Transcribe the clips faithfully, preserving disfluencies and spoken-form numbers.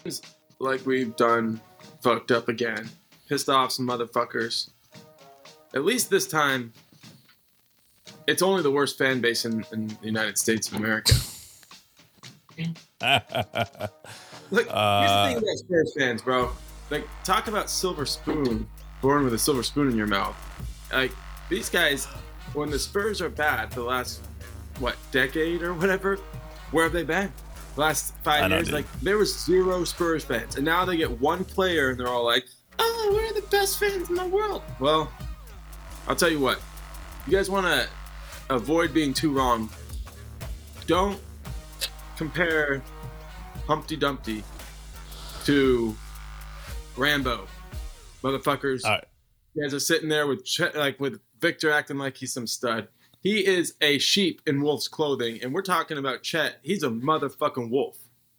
It's like we've done fucked up again. Pissed off some motherfuckers. At least this time, it's only the worst fan base in, in the United States of America. Look, Uh, here's the thing about Spurs fans, bro. Like, talk about silver spoon, born with a silver spoon in your mouth. Like, these guys, when the Spurs are bad the last, what, decade or whatever, where have they been? The last I five know, years, dude. like, there was zero Spurs fans. And now they get one player and they're all like, oh, we're the best fans in the world. Well, I'll tell you what. You guys want to avoid being too wrong. Don't compare Humpty Dumpty to Rambo, motherfuckers. All right. You guys are sitting there with Chet, like with Victor acting like he's some stud. He is a sheep in wolf's clothing, and we're talking about Chet. He's a motherfucking wolf.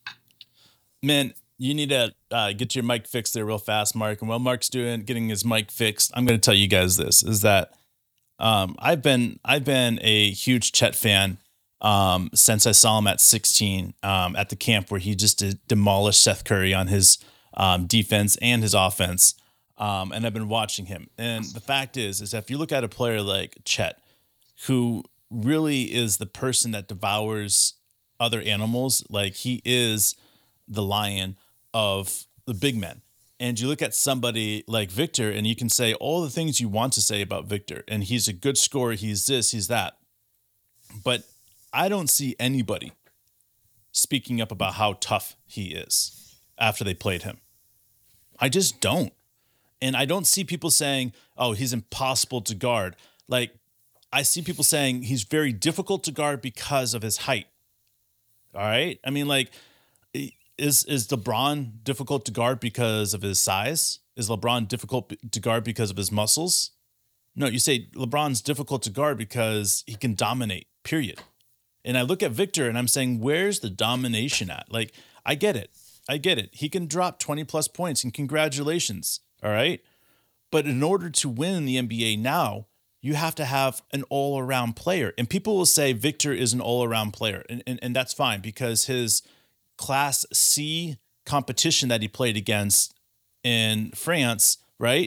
Man, you need to uh, get your mic fixed there real fast, Mark. And while Mark's doing getting his mic fixed, I'm going to tell you guys this: is that um, I've been I've been a huge Chet fan um, since I saw him at sixteen um, at the camp where he just did, demolished Seth Curry on his um, defense and his offense. Um, and I've been watching him. And the fact is, is if you look at a player like Chet, who really is the person that devours other animals, like he is the lion of the big men. And you look at somebody like Victor and you can say all the things you want to say about Victor. And he's a good scorer. He's this, he's that. But I don't see anybody speaking up about how tough he is after they played him. I just don't. And I don't see people saying, oh, he's impossible to guard. Like, I see people saying he's very difficult to guard because of his height. All right. I mean, like, is is LeBron difficult to guard because of his size? Is LeBron difficult to guard because of his muscles? No, you say LeBron's difficult to guard because he can dominate, period. And I look at Victor and I'm saying, where's the domination at? Like, I get it. I get it. He can drop twenty plus points and congratulations. All right. But in order to win in the N B A now, you have to have an all-around player. And people will say Victor is an all-around player. And, and, and that's fine because his Class C competition that he played against in France, right,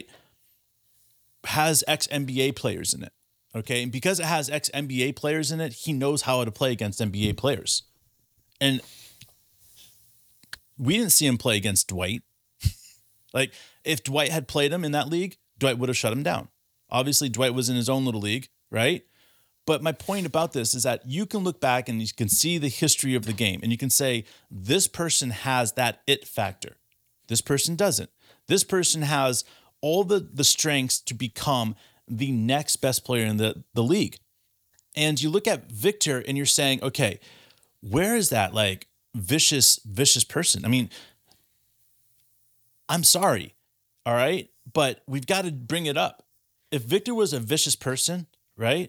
has ex-N B A players in it. Okay. And because it has ex-N B A players in it, he knows how to play against N B A players. And we didn't see him play against Dwight. Like, if Dwight had played him in that league, Dwight would have shut him down. Obviously, Dwight was in his own little league, right? But my point about this is that you can look back and you can see the history of the game and you can say, this person has that it factor. This person doesn't. This person has all the, the strengths to become the next best player in the, the league. And you look at Victor and you're saying, okay, where is that like vicious, vicious person? I mean, I'm sorry. All right. But we've got to bring it up. If Victor was a vicious person, right,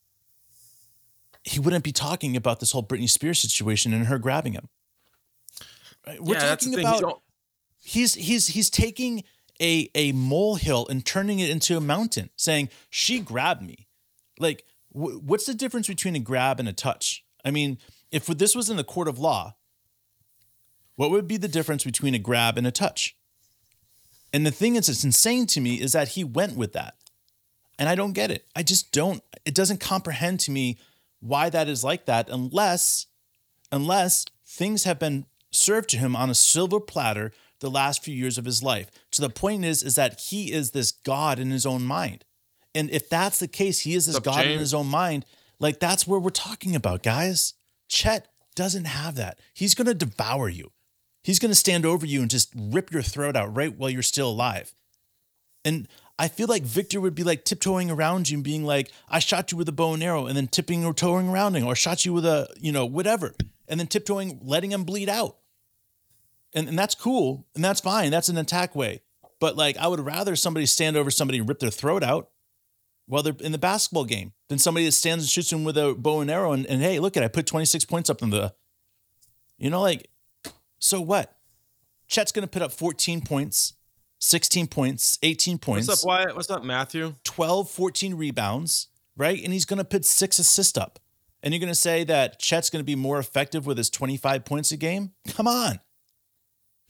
he wouldn't be talking about this whole Britney Spears situation and her grabbing him. Right? We're Yeah, that's talking the thing. You about don't- he's he's he's taking a a molehill and turning it into a mountain, saying she grabbed me. Like, w- what's the difference between a grab and a touch? I mean, if this was in the court of law, what would be the difference between a grab and a touch? And the thing is, it's insane to me is that he went with that. And I don't get it. I just don't. It doesn't comprehend to me why that is like that unless, unless things have been served to him on a silver platter the last few years of his life. To the point is, is that he is this God in his own mind. And if that's the case, he is this What's up, God in James? his own mind. Like, that's where we're talking about, guys. Chet doesn't have that. He's going to devour you. He's going to stand over you and just rip your throat out right while you're still alive. And I feel like Victor would be like tiptoeing around you and being like, I shot you with a bow and arrow, and then tipping or toeing around him, or shot you with a, you know, whatever. And then tiptoeing, letting him bleed out. And, and that's cool. And that's fine. That's an attack way. But like, I would rather somebody stand over somebody and rip their throat out while they're in the basketball game than somebody that stands and shoots them with a bow and arrow. And, and hey, look at, I put twenty-six points up in the, you know, like, so what? Chet's going to put up fourteen points, sixteen points, eighteen points. What's up, Wyatt? What's up, Matthew? twelve, fourteen rebounds, right? And he's going to put six assists up. And you're going to say that Chet's going to be more effective with his twenty-five points a game? Come on.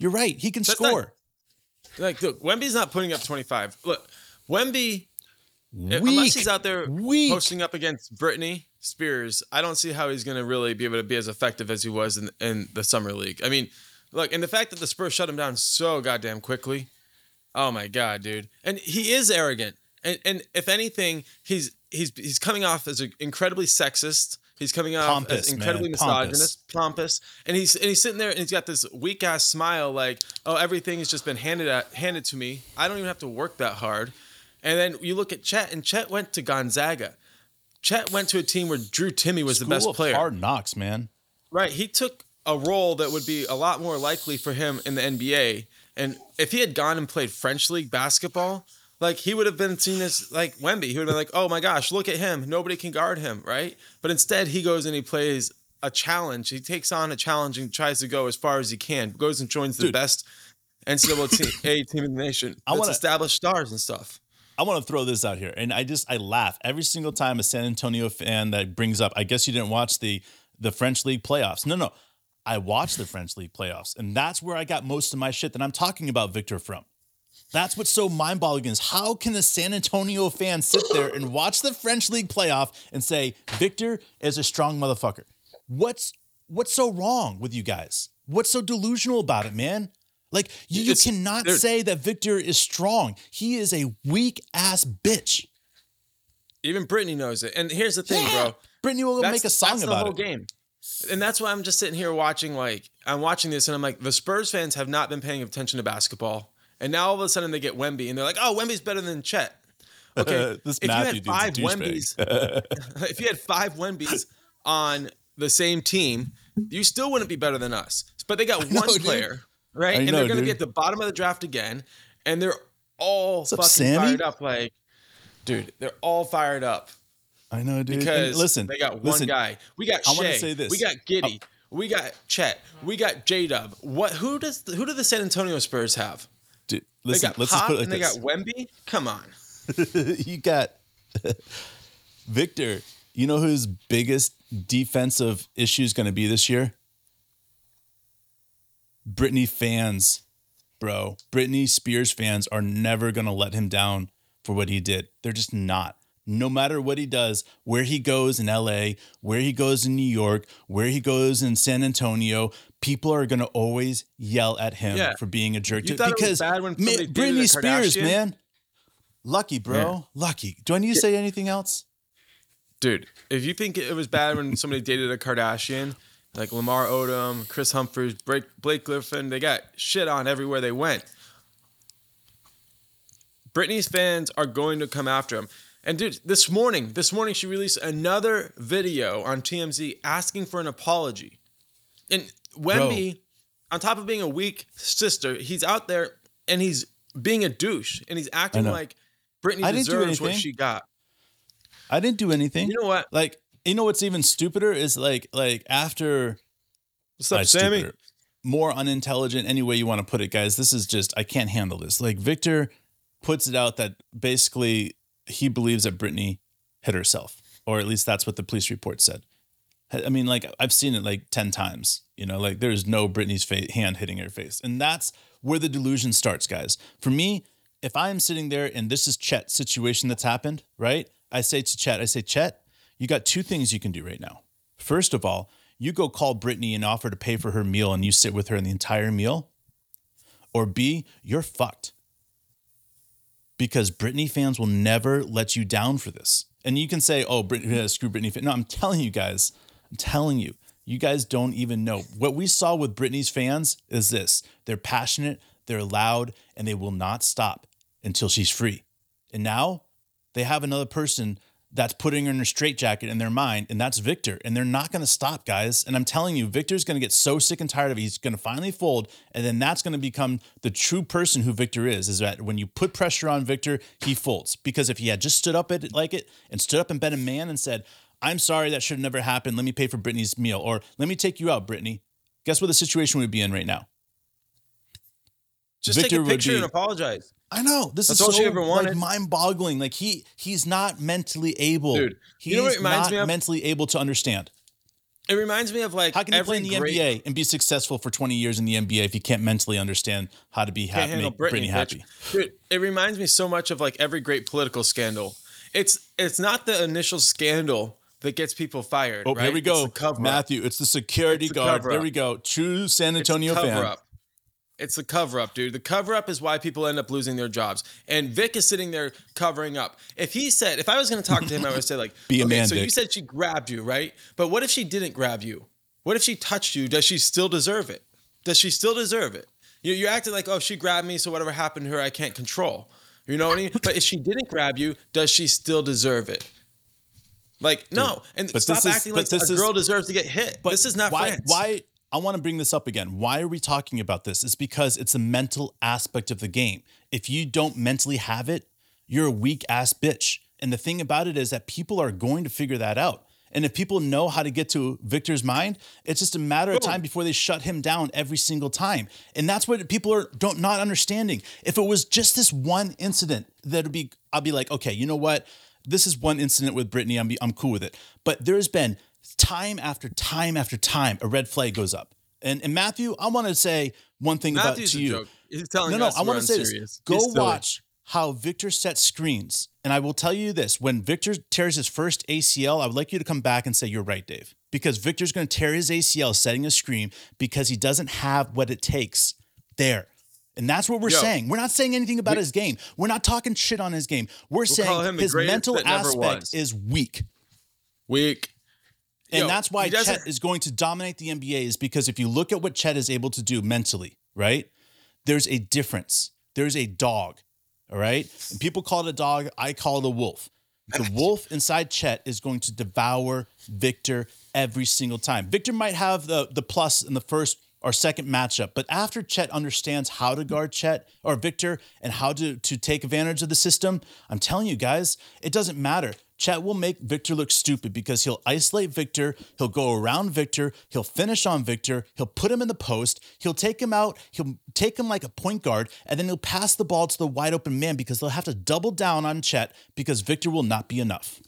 You're right. He can That's score. Not, like, look, Wemby's not putting up twenty-five. Look, Wemby, Weak. unless he's out there Weak. posting up against Britney Spears, I don't see how he's going to really be able to be as effective as he was in, in the summer league. I mean, look, and the fact that the Spurs shut him down so goddamn quickly. Oh my God, dude. And he is arrogant. And and if anything, he's he's he's coming off as an incredibly sexist. He's coming off Pompous, as incredibly man. misogynist, pompous. pompous, and he's and he's sitting there and he's got this weak ass smile, like, oh, everything has just been handed at, handed to me. I don't even have to work that hard. And then you look at Chet, and Chet went to Gonzaga. Chet went to a team where Drew Timme was School the best of player. Hard knocks, man. Right. He took a role that would be a lot more likely for him in the N B A. And if he had gone and played French league basketball, like, he would have been seen as like Wemby. He would have been like, oh my gosh, look at him. Nobody can guard him, right? But instead, he goes and he plays a challenge. He takes on a challenge and tries to go as far as he can. Goes and joins the Dude. best N C double A team in the nation. I That's wanna- established stars and stuff. I want to throw this out here, and I just I laugh every single time a San Antonio fan that brings up. I guess you didn't watch the the French League playoffs. No, no, I watched the French League playoffs, and that's where I got most of my shit that I'm talking about Victor from. That's what's so mind-boggling is how can a San Antonio fan sit there and watch the French League playoff and say Victor is a strong motherfucker? What's what's so wrong with you guys? What's so delusional about it, man? Like, you, you It's- cannot there- say that Victor is strong. He is a weak ass bitch. Even Brittany knows it. And here's the thing, Yeah. bro. Brittany will That's, make a song that's the about whole it. game. And that's why I'm just sitting here watching, like, I'm watching this and I'm like, the Spurs fans have not been paying attention to basketball. And now all of a sudden they get Wemby and they're like, oh, Wemby's better than Chet. Okay, This if you Matthew had dude's a five douchebag. Wembys, if you had five Wembys on the same team, you still wouldn't be better than us. But they got know, one dude. player, right? I and know, they're going to dude. get the bottom of the draft again, and they're all up, fucking Sammy? fired up. Like, dude, they're all fired up I know, dude. And because listen, they got one listen, guy. We got I wanna Shea. say this. We got Giddy. We got Chet. We got J Dub. What? Who does? Who do the San Antonio Spurs have? Dude, They listen, got let's just Pop put it like and they this. got Wemby. Come on. You got Victor. You know whose biggest defensive issue is going to be this year? Britney fans, bro. Britney Spears fans are never going to let him down for what he did. They're just not. No matter what he does, where he goes in L A, where he goes in New York, where he goes in San Antonio, people are going to always yell at him Yeah. for being a jerk. You to- thought it was because bad when ma- somebody dated Britney a Spears, Kardashian? man. Lucky, bro. Yeah. Lucky. Do I need to say anything else? Dude, if you think it was bad when somebody dated a Kardashian, like Lamar Odom, Chris Humphries, Blake, Blake Griffin, they got shit on everywhere they went. Britney's fans are going to come after him. And dude, this morning, this morning she released another video on T M Z asking for an apology. And Wemby, on top of being a weak sister, he's out there and he's being a douche and he's acting know. like Britney I didn't do deserves what anything. she got. I didn't do anything. You know what? Like, you know what's even stupider is like, like after What's up, uh, Sammy? stupider, more unintelligent, any way you want to put it, guys. This is just, I can't handle this. Like, Victor puts it out that basically he believes that Britney hit herself, or at least that's what the police report said. I mean, like, I've seen it like ten times, you know, like there's no Britney's fa- hand hitting her face. And that's where the delusion starts, guys. For me, if I'm sitting there and this is Chet's situation that's happened, right? I say to Chet, I say, Chet, you got two things you can do right now. First of all, you go call Britney and offer to pay for her meal and you sit with her in the entire meal. Or B, you're fucked. Because Britney fans will never let you down for this. And you can say, oh, Britney, yeah, screw Britney fans. No, I'm telling you guys, I'm telling you, you guys don't even know. What we saw with Britney's fans is this. They're passionate, they're loud, and they will not stop until she's free. And now they have another person that's putting her in a straitjacket in their mind, and that's Victor. And they're not going to stop, guys. And I'm telling you, Victor's going to get so sick and tired of it. He's going to finally fold, and then that's going to become the true person who Victor is, is that when you put pressure on Victor, he folds. Because if he had just stood up at it like it and stood up and been a man and said, I'm sorry, that should have never happened. Let me pay for Britney's meal. Or let me take you out, Britney. Guess what the situation would be in right now? Just Victor take a would picture be- and apologize. I know this That's is all so she ever like, wanted. mind-boggling. Like he he's not mentally able. Dude, he's you know what it reminds not me of? mentally able to understand. It reminds me of like How can you play every in the great, N B A and be successful for twenty years in the N B A if you can't mentally understand how to be can't happy, handle make Brittany, Brittany happy? Dude, it reminds me so much of like every great political scandal. It's it's not the initial scandal that gets people fired. Oh, right? here we go, It's the cover-up. Matthew. It's the security It's the guard. cover-up. There we go. True San It's the Antonio fan. cover-up. It's the cover-up, dude. The cover-up is why people end up losing their jobs. And Vic is sitting there covering up. If he said, if I was going to talk to him, I would say like, Be a okay, man, so you Vic. said she grabbed you, right? But what if she didn't grab you? What if she touched you? Does she still deserve it? Does she still deserve it? You- You're acting like, oh, she grabbed me, so whatever happened to her, I can't control. You know what I mean? But if she didn't grab you, does she still deserve it? Like, no. And but stop this is- acting but like this a is- girl deserves to get hit. But This is not why. France. Why? I want to bring this up again. Why are we talking about this? It's because it's a mental aspect of the game. If you don't mentally have it, you're a weak ass bitch. And the thing about it is that people are going to figure that out. And if people know how to get to Victor's mind, it's just a matter of Boom. time before they shut him down every single time. And that's what people are don't not understanding. If it was just this one incident, that'd be I'll be like, okay, you know what? This is one incident with Brittany. I'm I'm cool with it. But there's been time after time after time a red flag goes up. And and Matthew, I want to say one thing Matthew's about to a you. joke. He's telling No, no, us I we're want to say unserious. this. Go He's silly. watch how Victor sets screens. And I will tell you this, when Victor tears his first A C L, I would like you to come back and say, you're right, Dave. Because Victor's going to tear his A C L setting a screen because he doesn't have what it takes there. And that's what we're Yo. saying. We're not saying anything about We- his game. We're not talking shit on his game. We're call saying him the his greatest mental that never aspect was. is weak. Weak. And Yo, that's why he doesn't- Chet is going to dominate the N B A is because if you look at what Chet is able to do mentally, right? There's a difference. There's a dog, all right? And people call it a dog. I call it a wolf. The wolf inside Chet is going to devour Victor every single time. Victor might have the, the plus in the first or second matchup, but after Chet understands how to guard Chet or Victor and how to, to take advantage of the system, I'm telling you guys, it doesn't matter. Chet will make Victor look stupid because he'll isolate Victor, he'll go around Victor, he'll finish on Victor, he'll put him in the post, he'll take him out, he'll take him like a point guard, and then he'll pass the ball to the wide open man because they'll have to double down on Chet because Victor will not be enough.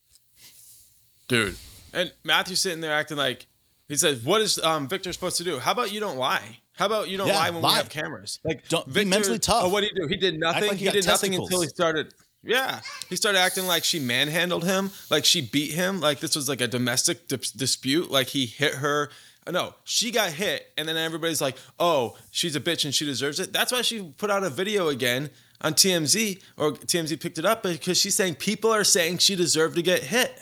Dude. And Matthew's sitting there acting like, he says, what is um, Victor supposed to do? How about you don't lie? How about you don't Yeah, lie when lie. we have cameras? Like, Don't- be mentally tough. Oh, what did he do? He did nothing. like you he got did nothing testicles. until he started. Yeah. He started acting like she manhandled him, like she beat him, like this was like a domestic dis- dispute, like he hit her. No, she got hit. And then everybody's like, oh, she's a bitch and she deserves it. That's why she put out a video again on T M Z, or T M Z picked it up because she's saying people are saying she deserved to get hit.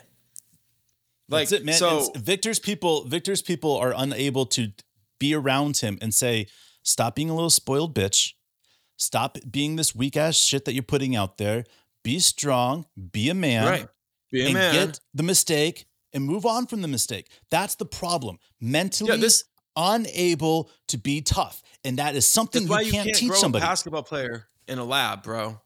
Like, That's it, man. so It's- Victor's people, Victor's people are unable to be around him and say, stop being a little spoiled bitch. Stop being this weak ass shit that you're putting out there. Be strong, be a man, right. Be a and man. get the mistake and move on from the mistake. That's the problem. Mentally Yeah, this- unable to be tough. And that is something That's why you you can't, can't teach grow somebody. a basketball player in a lab, bro.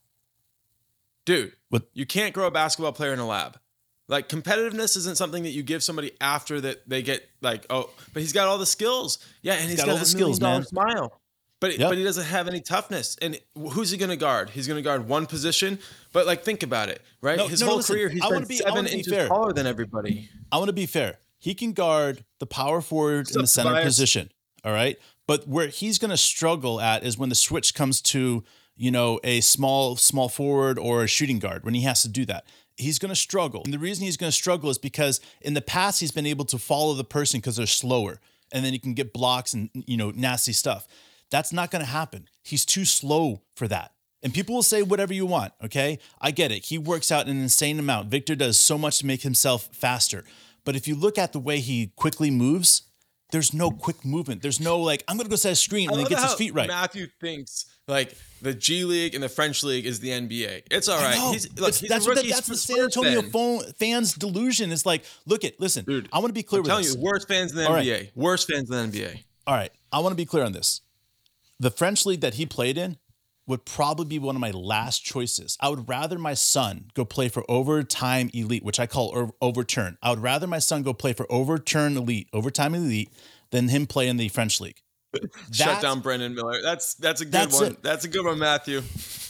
Dude, What? you can't grow a basketball player in a lab. Like, competitiveness isn't something that you give somebody after that they get like, oh, but he's got all the skills. Yeah, and he's got got, all a the skills, million dollar man. smile. But Yep. but he doesn't have any toughness. And who's he going to guard? He's going to guard one position. But like, think about it, right? No, His no, no, whole listen, career, he's I wanna been be- I seven wanna be inches fair. taller than everybody. I want to be fair. He can guard the power forward in the What's up, center Tobias? position. All right. But where he's going to struggle at is when the switch comes to, you know, a small, small forward or a shooting guard, when he has to do that. He's going to struggle. And the reason he's going to struggle is because in the past, he's been able to follow the person because they're slower. And then he can get blocks and, you know, nasty stuff. That's not going to happen. He's too slow for that. And people will say whatever you want, okay? I get it. He works out an insane amount. Victor does so much to make himself faster. But if you look at the way he quickly moves, there's no quick movement. There's no like, I'm going to go set a screen and I then love gets his how feet right. Matthew thinks like the G League and the French League is the N B A. It's all I right. know. He's, look, It's- he's that's a what rookie. the, that's the He's San first Antonio fan. phone, fans' delusion. It's like, look it, listen, Dude, I want to be clear I'm with telling this. you, worst fans in the All N B A. right. Worst fans in the N B A. All right, I want to be clear on this. The French league that he played in would probably be one of my last choices. I would rather my son go play for Overtime Elite, which I call o- Overturn. I would rather my son go play for Overturn Elite, Overtime Elite, than him play in the French league. Shut That's- down Brendan Miller. That's that's a good That's one. it. That's a good one, Matthew.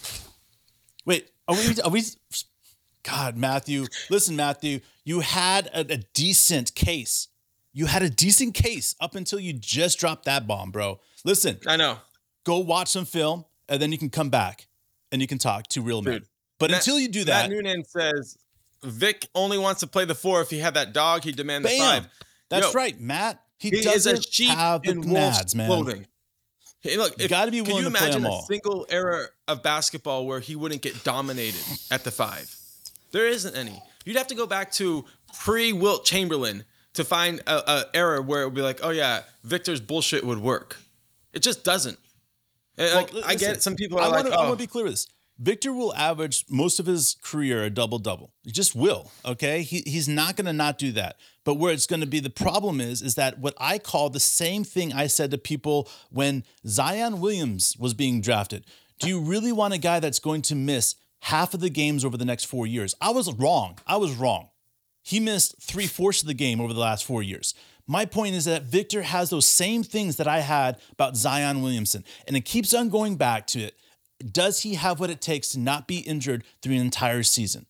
Wait, are we? Are we? God, Matthew. Listen, Matthew. You had a, a decent case. You had a decent case up until you just dropped that bomb, bro. Listen, I know. Go watch some film, and then you can come back and you can talk to real men. Dude, but Matt, until you do that, Matt Noonan says Vic only wants to play the four. If he had that dog, he'd demand bam, the five. That's Yo, right, Matt. He, he doesn't is a sheep have the in wolf's nads, man. clothing. Hey, look, You if, got to be can willing you to play imagine them a all. single era of basketball where he wouldn't get dominated at the five? There isn't any. You'd have to go back to pre-Wilt Chamberlain to find a, a era where it would be like, oh yeah, Victor's bullshit would work. It just doesn't. Well, like, listen, I get it. Some people are I like, wanna, oh. I want to be clear with this. Victor will average most of his career a double-double. He just will, okay? He, he's not going to not do that. But where it's going to be the problem is, is that what I call the same thing I said to people when Zion Williams was being drafted. Do you really want a guy that's going to miss half of the games over the next four years? I was wrong. I was wrong. He missed three-fourths of the game over the last four years. My point is that Victor has those same things that I had about Zion Williamson, and it keeps on going back to it. Does he have what it takes to not be injured through an entire season?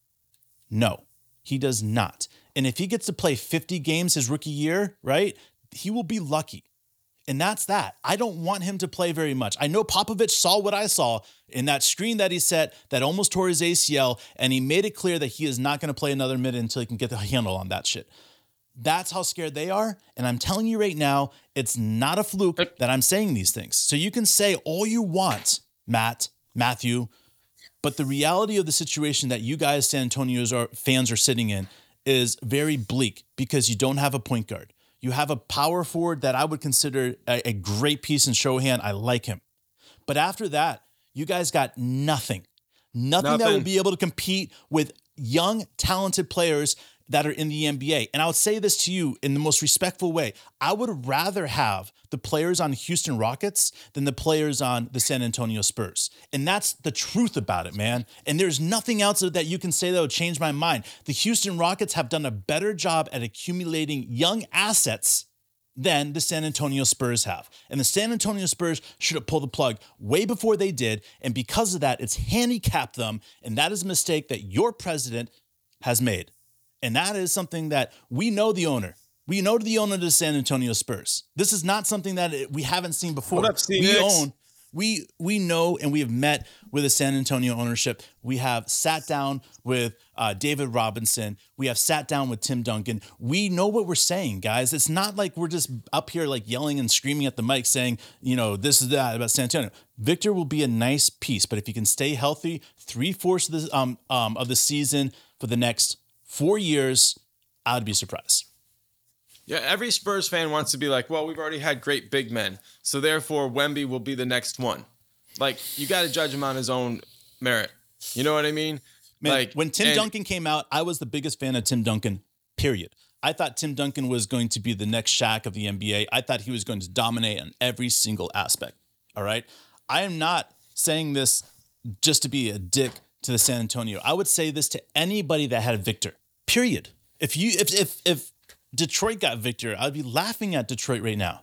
No, he does not. And if he gets to play fifty games his rookie year, right, he will be lucky. And that's that. I don't want him to play very much. I know Popovich saw what I saw in that screen that he set that almost tore his A C L, and he made it clear that he is not going to play another minute until he can get the handle on that shit. That's how scared they are. And I'm telling you right now, it's not a fluke that I'm saying these things. So you can say all you want, Matt, Matthew, but the reality of the situation that you guys, San Antonio's are, fans are sitting in is very bleak because you don't have a point guard. You have a power forward that I would consider a, a great piece in Shohan. I like him. But after that, you guys got nothing. Nothing, Nothing. that will be able to compete with young, talented players that are in the N B A. And I would say this to you in the most respectful way. I would rather have the players on Houston Rockets than the players on the San Antonio Spurs. And that's the truth about it, man. And there's nothing else that you can say that would change my mind. The Houston Rockets have done a better job at accumulating young assets than the San Antonio Spurs have. And the San Antonio Spurs should have pulled the plug way before they did. And because of that, it's handicapped them. And that is a mistake that your president has made. And that is something that we know the owner. We know the owner of the San Antonio Spurs. This is not something that we haven't seen before. What up, we Phoenix? own, we we know, and we have met with the San Antonio ownership. We have sat down with uh, David Robinson. We have sat down with Tim Duncan. We know what we're saying, guys. It's not like we're just up here like yelling and screaming at the mic saying, you know, this is that about San Antonio. Victor will be a nice piece, but if he can stay healthy three-fourths of the um, um of the season for the next four years, I'd be surprised. Yeah, every Spurs fan wants to be like, well, we've already had great big men, so therefore Wemby will be the next one. Like, you got to judge him on his own merit. You know what I mean? Man, like when Tim and- Duncan came out, I was the biggest fan of Tim Duncan, period. I thought Tim Duncan was going to be the next Shaq of the N B A. I thought he was going to dominate on every single aspect. All right? I am not saying this just to be a dick to the San Antonio. I would say this to anybody that had Victor, period. If you if if if Detroit got Victor, I'd be laughing at Detroit right now.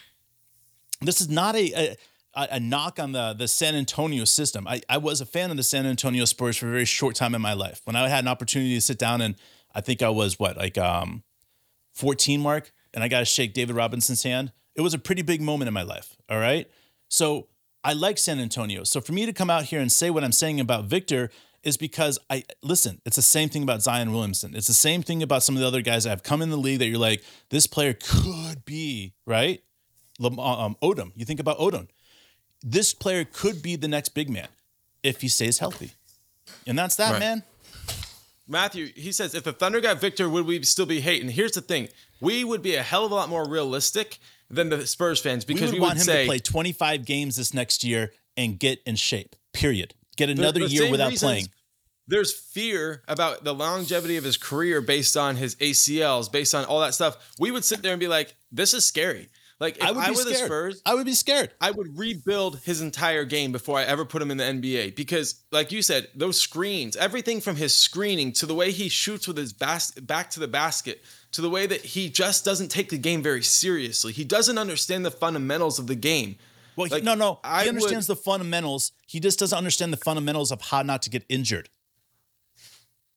This is not a a, a knock on the, the San Antonio system. I, I was a fan of the San Antonio Spurs for a very short time in my life. When I had an opportunity to sit down and I think I was what, like um fourteen mark, and I got to shake David Robinson's hand. It was a pretty big moment in my life. All right. So I like San Antonio. So for me to come out here and say what I'm saying about Victor is because I listen, it's the same thing about Zion Williamson. It's the same thing about some of the other guys that have come in the league that you're like, this player could be, right? Um, Odom. You think about Odom. This player could be the next big man if he stays healthy. And that's that, Right. man. Matthew, he says, if the Thunder got Victor, would we still be hating? Here's the thing. We would be a hell of a lot more realistic than the Spurs fans We because would we want would him say to play twenty-five games this next year and get in shape, period. Get another the year same without reasons playing. There's fear about the longevity of his career based on his A C Ls, based on all that stuff. We would sit there and be like, this is scary. Like, if I I, would be were the scared. Spurs, I would be scared. I would rebuild his entire game before I ever put him in the N B A because, like you said, those screens, everything from his screening to the way he shoots with his bas- back to the basket, to the way that he just doesn't take the game very seriously. He doesn't understand the fundamentals of the game. Well, he, Like, no, no. I He would- understands the fundamentals. He just doesn't understand the fundamentals of how not to get injured.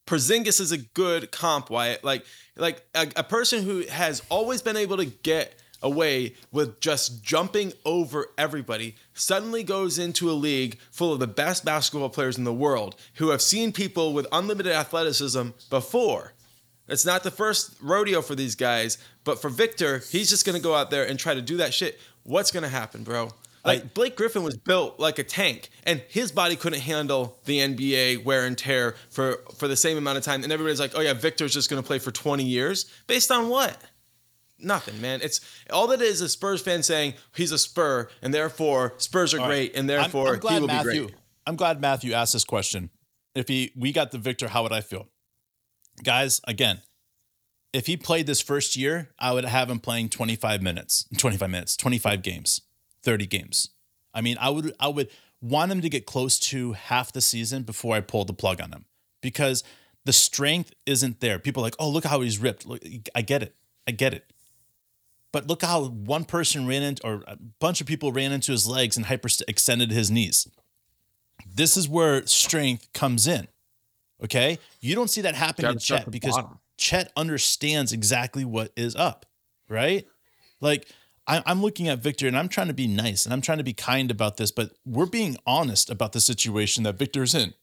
Porzingis is a good comp, Wyatt. Like, like a, a person who has always been able to get away with just jumping over everybody suddenly goes into a league full of the best basketball players in the world who have seen people with unlimited athleticism before. It's not the first rodeo for these guys, but for Victor, he's just going to go out there and try to do that shit. What's going to happen, bro? Like, I, Blake Griffin was built like a tank, and his body couldn't handle the N B A wear and tear for, for the same amount of time. And everybody's like, oh yeah, Victor's just going to play for twenty years. Based on what? Nothing, man. It's all that is a Spurs fan saying he's a Spur, and therefore Spurs are all great, right. and therefore I'm, I'm glad he will Matthew, be great. I'm glad Matthew asked this question. If he we got the Victor, how would I feel? Guys, again, if he played this first year, I would have him playing twenty-five minutes, twenty-five minutes, twenty-five games, thirty games. I mean, I would I would want him to get close to half the season before I pull the plug on him, because the strength isn't there. People are like, oh, look how he's ripped. Look, I get it. I get it. But look how one person ran into, or a bunch of people ran into his legs and hyperextended his knees. This is where strength comes in. Okay? You don't see that happen to Chet because bottom. Chet understands exactly what is up, right? Like, I, I'm looking at Victor and I'm trying to be nice and I'm trying to be kind about this, but we're being honest about the situation that Victor's in.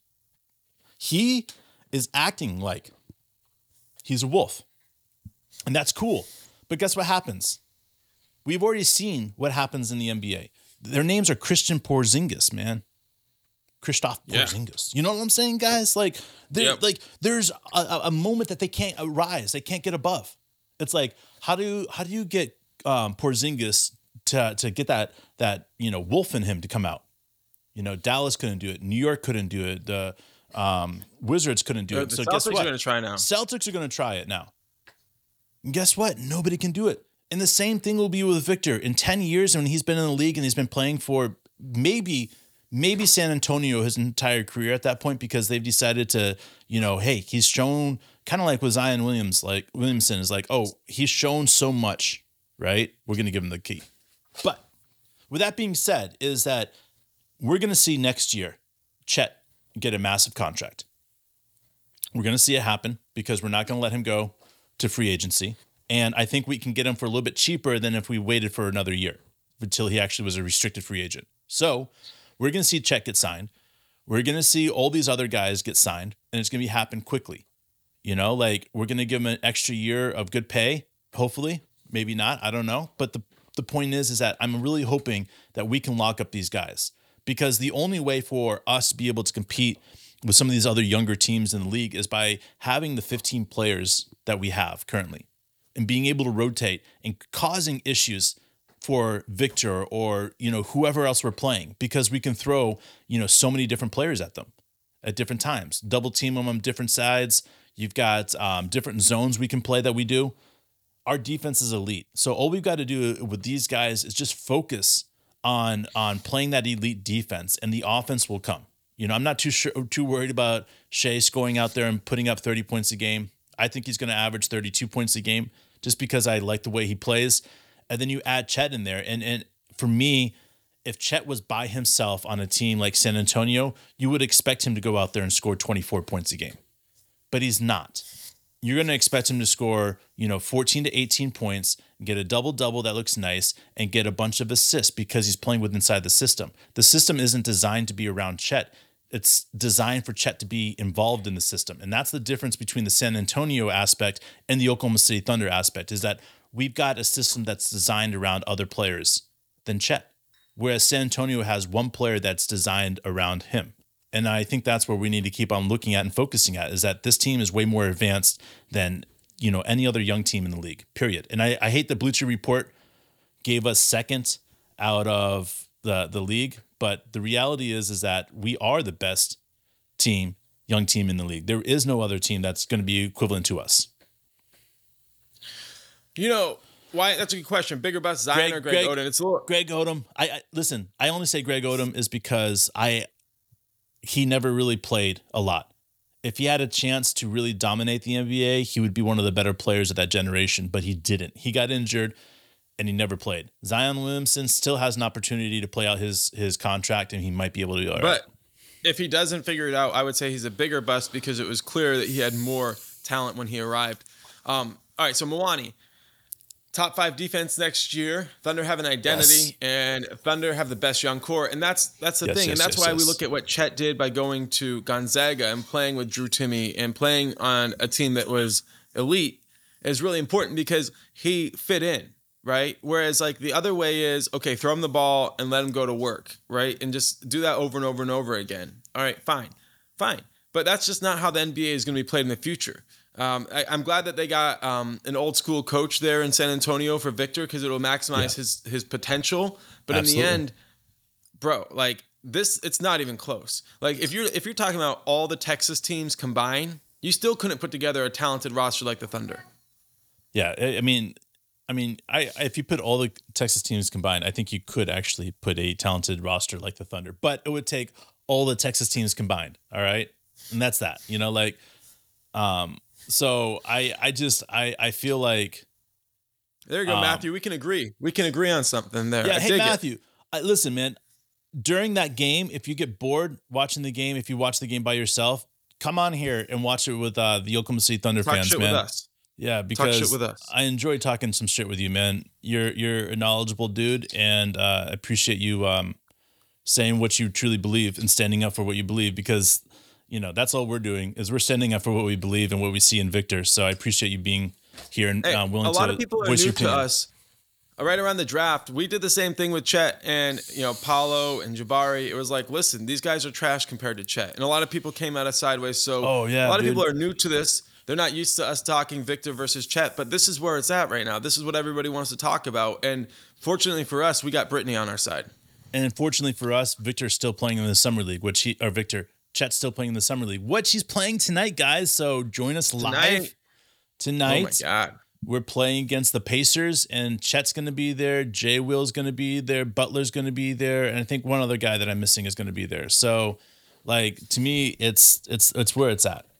He is acting like he's a wolf, and that's cool. But guess what happens? We've already seen what happens in the N B A. Their names are Christian Porzingis, man. Kristaps yeah. Porzingis. You know what I'm saying, guys? Like, yep. like there's a, a moment that they can't rise. They can't get above. It's like, how do how do you get um, Porzingis to to get that that you know wolf in him to come out? You know, Dallas couldn't do it. New York couldn't do it. The um, Wizards couldn't do the, it. The so Celtics guess what? are going to try now. Celtics are going to try it now. And guess what? Nobody can do it. And the same thing will be with Victor. In ten years, when he's been in the league and he's been playing for maybe, maybe San Antonio his entire career at that point, because they've decided to, you know, hey, he's shown, kind of like with Zion Williams, like Williamson is like, oh, he's shown so much, right? We're going to give him the key. But with that being said, is that we're going to see next year Chet get a massive contract. We're going to see it happen because we're not going to let him go to free agency. And I think we can get him for a little bit cheaper than if we waited for another year until he actually was a restricted free agent. So we're going to see Chet get signed. We're going to see all these other guys get signed, and it's going to be happen quickly. You know, like we're going to give him an extra year of good pay, hopefully, maybe not. I don't know. But the, the point is, is that I'm really hoping that we can lock up these guys, because the only way for us to be able to compete with some of these other younger teams in the league is by having the fifteen players that we have currently and being able to rotate and causing issues for Victor or, you know, whoever else we're playing, because we can throw, you know, so many different players at them at different times, double team them on different sides. You've got um, different zones we can play that we do. Our defense is elite. So all we've got to do with these guys is just focus on, on playing that elite defense, and the offense will come. You know, I'm not too sure, too worried about Shea going out there and putting up thirty points a game. I think he's going to average thirty-two points a game just because I like the way he plays. And then you add Chet in there. And and for me, if Chet was by himself on a team like San Antonio, you would expect him to go out there and score twenty-four points a game. But he's not. You're going to expect him to score, you know, fourteen to eighteen points, get a double-double that looks nice, and get a bunch of assists because he's playing with inside the system. The system isn't designed to be around Chet. It's designed for Chet to be involved in the system. And that's the difference between the San Antonio aspect and the Oklahoma City Thunder aspect, is that we've got a system that's designed around other players than Chet, whereas San Antonio has one player that's designed around him. And I think that's where we need to keep on looking at and focusing at, is that this team is way more advanced than, you know, any other young team in the league, period. And I, I hate the Bleacher Report gave us second out of the, the league, but the reality is, is that we are the best team, young team in the league. There is no other team that's going to be equivalent to us. You know, why? That's a good question. Bigger bust, Zion Greg, or Greg, Greg Oden? It's a little- Greg Oden. I, I listen. I only say Greg Oden is because I he never really played a lot. If he had a chance to really dominate the N B A, he would be one of the better players of that generation. But he didn't. He got injured, and he never played. Zion Williamson still has an opportunity to play out his his contract, and he might be able to do all right. But if he doesn't figure it out, I would say he's a bigger bust because it was clear that he had more talent when he arrived. Um, all right, so Mwani, top five defense next year. Thunder have an identity, yes. and Thunder have the best young core, and that's that's the yes, thing, yes, and that's yes, why yes. we look at what Chet did by going to Gonzaga and playing with Drew Timme and playing on a team that was elite is really important because he fit in. Right. Whereas like the other way is, okay, throw him the ball and let him go to work. Right. And just do that over and over and over again. All right, fine, fine. But that's just not how the N B A is going to be played in the future. Um, I, I'm glad that they got um, an old school coach there in San Antonio for Victor because it will maximize yeah. his his potential. But Absolutely. in the end, bro, like this, it's not even close. Like if you're if you're talking about all the Texas teams combined, you still couldn't put together a talented roster like the Thunder. Yeah, I mean. I mean, I if you put all the Texas teams combined, I think you could actually put a talented roster like the Thunder, but it would take all the Texas teams combined. All right. And that's that, you know, like, um, so I, I just, I, I feel like. There you go, um, Matthew. We can agree. We can agree on something there. Yeah. I Hey, Matthew, I, listen, man, during that game, if you get bored watching the game, if you watch the game by yourself, come on here and watch it with uh, the Oklahoma City Thunder Talk fans, shit man. With us. Yeah, because Talk shit with us. I enjoy talking some shit with you, man. You're you're a knowledgeable dude, and uh, I appreciate you um, saying what you truly believe and standing up for what you believe. Because you know that's all we're doing is we're standing up for what we believe and what we see in Victor. So I appreciate you being here and hey, uh, willing to a lot of people are voice new your to us. Right around the draft, we did the same thing with Chet and you know Paolo and Jabari. It was like, listen, these guys are trash compared to Chet, and a lot of people came at us sideways. So oh, yeah, a lot dude. of people are new to this. They're not used to us talking Victor versus Chet, but this is where it's at right now. This is what everybody wants to talk about. And fortunately for us, we got Brittany on our side. And unfortunately for us, Victor's still playing in the Summer League, which he, or Victor, Chet's still playing in the Summer League, which he's playing tonight, guys. So join us live tonight. tonight. Oh my God. We're playing against the Pacers, and Chet's going to be there. Jay Will's going to be there. Butler's going to be there. And I think one other guy that I'm missing is going to be there. So like, to me, it's, it's, it's where it's at.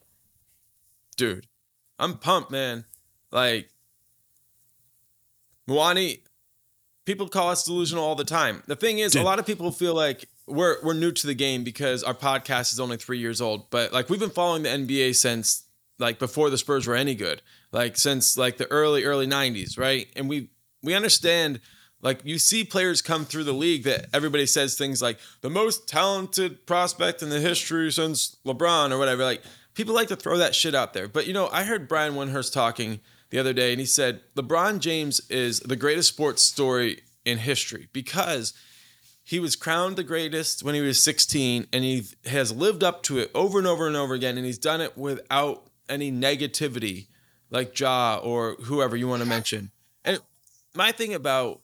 Dude, I'm pumped, man. Like, Mwani, people call us delusional all the time. The thing is, Dude. a lot of people feel like we're we're new to the game because our podcast is only three years old. But like, we've been following the N B A since like before the Spurs were any good. Like since like the early early nineties, right? And we we understand. Like you see players come through the league that everybody says things like the most talented prospect in the history since LeBron or whatever. Like. People like to throw that shit out there. But, you know, I heard Brian Windhorst talking the other day, and he said LeBron James is the greatest sports story in history because he was crowned the greatest when he was sixteen, and he has lived up to it over and over and over again, and he's done it without any negativity like Ja or whoever you want to mention. And my thing about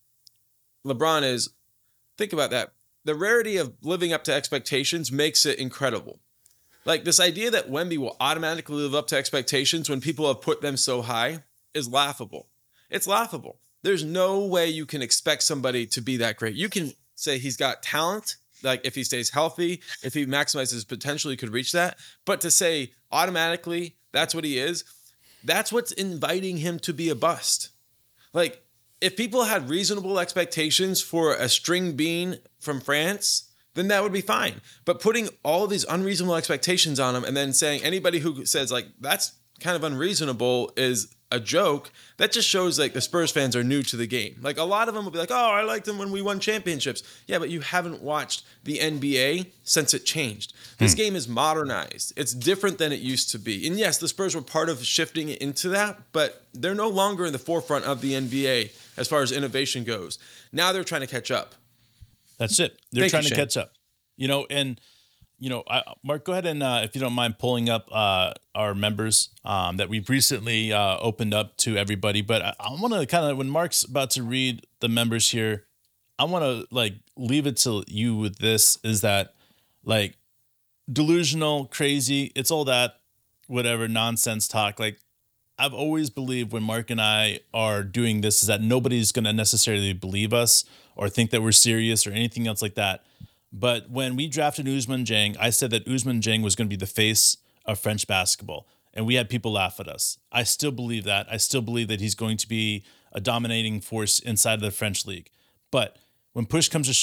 LeBron is, think about that. The rarity of living up to expectations makes it incredible. Like this idea that Wemby will automatically live up to expectations when people have put them so high is laughable. It's laughable. There's no way you can expect somebody to be that great. You can say he's got talent, like if he stays healthy, if he maximizes his potential, he could reach that. But to say automatically that's what he is, that's what's inviting him to be a bust. Like if people had reasonable expectations for a string bean from France, then that would be fine. But putting all of these unreasonable expectations on him and then saying anybody who says like that's kind of unreasonable is a joke, that just shows like the Spurs fans are new to the game. Like a lot of them will be like, oh, I liked them when we won championships. Yeah, but you haven't watched the N B A since it changed. This hmm. game is modernized. It's different than it used to be. And yes, the Spurs were part of shifting it into that, but they're no longer in the forefront of the N B A as far as innovation goes. Now they're trying to catch up. That's it. They're Thank trying you, to Shane. catch up, you know, and, you know, I, Mark, go ahead and, uh, if you don't mind pulling up uh, our members um, that we've recently uh, opened up to everybody. But I, I want to kind of, when Mark's about to read the members here, I want to like leave it to you with this is that like delusional, crazy, it's all that whatever nonsense talk. Like I've always believed when Mark and I are doing this is that nobody's going to necessarily believe us or think that we're serious or anything else like that. But when we drafted Ousmane Dieng, I said that Ousmane Dieng was going to be the face of French basketball. And we had people laugh at us. I still believe that. I still believe that he's going to be a dominating force inside of the French league. But when push comes to shove,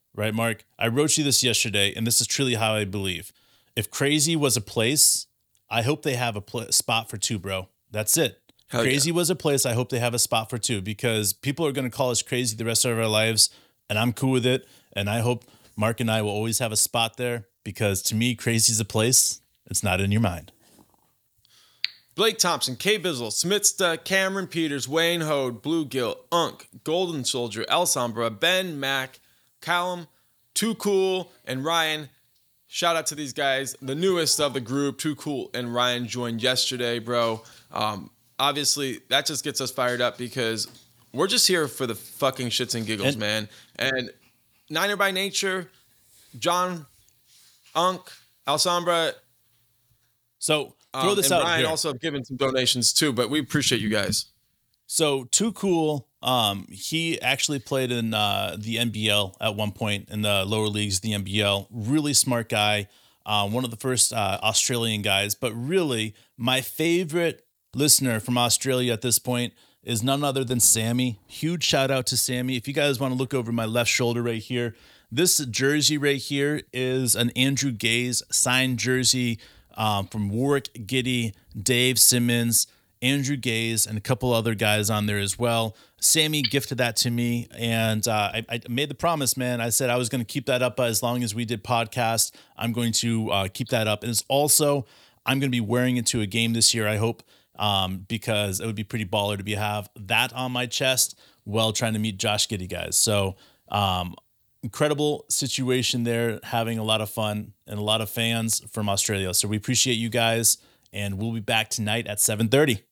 right, Mark? I wrote you this yesterday, and this is truly how I believe. If Crazy was a place, I hope they have a pl- spot for two, bro. That's it. Hell Crazy yeah. was a place. I hope they have a spot for two, because people are going to call us crazy the rest of our lives, and I'm cool with it. And I hope Mark and I will always have a spot there, because to me, Crazy's a place. It's not in your mind. Blake Thompson, K Bizzle, Smithsta, Cameron Peters, Wayne Hode, Bluegill, Unk, Golden Soldier, El Sombra, Ben, Mac, Callum, Too Cool, and Ryan. Shout out to these guys. The newest of the group, Too Cool and Ryan, joined yesterday, bro. Um, obviously, that just gets us fired up, because we're just here for the fucking shits and giggles, And- man. And Niner by Nature, John, Unk, El Sombra, So throw um, this and out Ryan here. also have given some donations too, but we appreciate you guys. So Too Cool, um, he actually played in uh, the N B L at one point, in the lower leagues of the N B L. Really smart guy, uh, one of the first uh, Australian guys. But really, my favorite listener from Australia at this point is none other than Sammy. Huge shout out to Sammy. If you guys want to look over my left shoulder right here, this jersey right here is an Andrew Gaze signed jersey um, from Warwick Giddy, Dave Simmons, Andrew Gaze, and a couple other guys on there as well. Sammy gifted that to me, and uh, I, I made the promise, man. I said I was going to keep that up as long as we did podcast. I'm going to uh, keep that up. And it's also, I'm going to be wearing it to a game this year, I hope, um, because it would be pretty baller to be have that on my chest while trying to meet Josh Giddey guys. So um, incredible situation there, having a lot of fun and a lot of fans from Australia. So we appreciate you guys, and we'll be back tonight at seven thirty.